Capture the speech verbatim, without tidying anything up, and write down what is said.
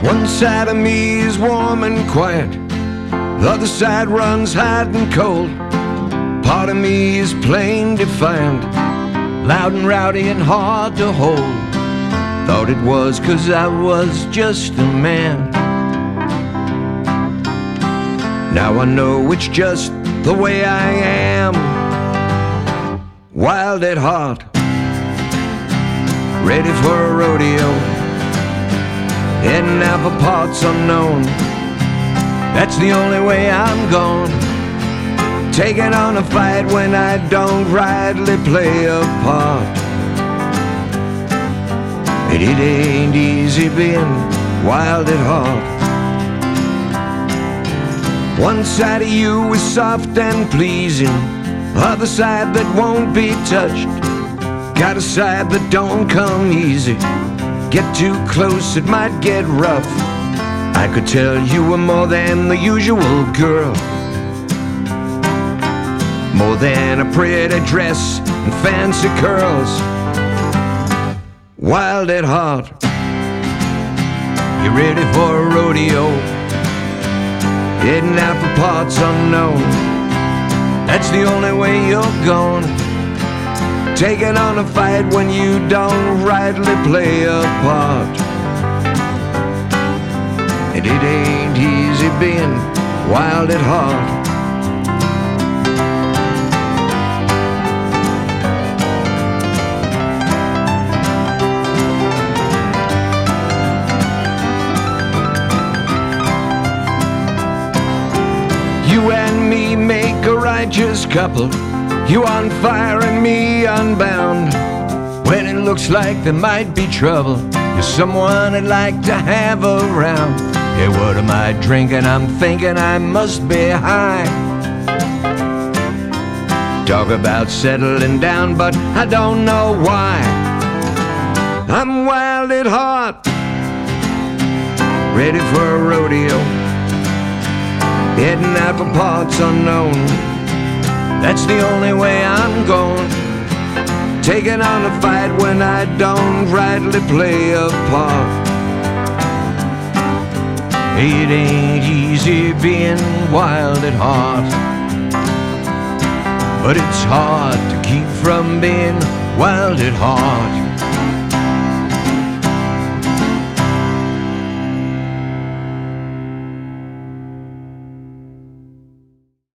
One side of me is warm and quiet, the other side runs hot and cold. Part of me is plain defiant, loud and rowdy and hard to hold. Thought it was 'cause I was just a man. Now I know it's just the way I am. Wild at heart, ready for a rodeo, heading out for parts unknown. That's the only way I'm going. Taking on a fight when I don't rightly play a part. And it ain't easy being wild at heart. One side of you is soft and pleasing, other side that won't be touched. Got a side that don't come easy, get too close it might get rough. I could tell you were more than the usual girl, more than a pretty dress and fancy curls. Wild at heart, you ready for a rodeo, heading out for parts unknown. That's the only way you're going. Taking on a fight when you don't rightly play a part. And it ain't easy being wild at heart. You and me make a righteous couple, you on fire and me unbound. When it looks like there might be trouble, you're someone I'd like to have around. Hey, what am I drinking? I'm thinking I must be high. Talk about settling down, but I don't know why. I'm wild at heart, ready for a rodeo, heading out for parts unknown. That's the only way I'm going. Taking on a fight when I don't rightly play a part. It ain't easy being wild at heart, but it's hard to keep from being wild at heart.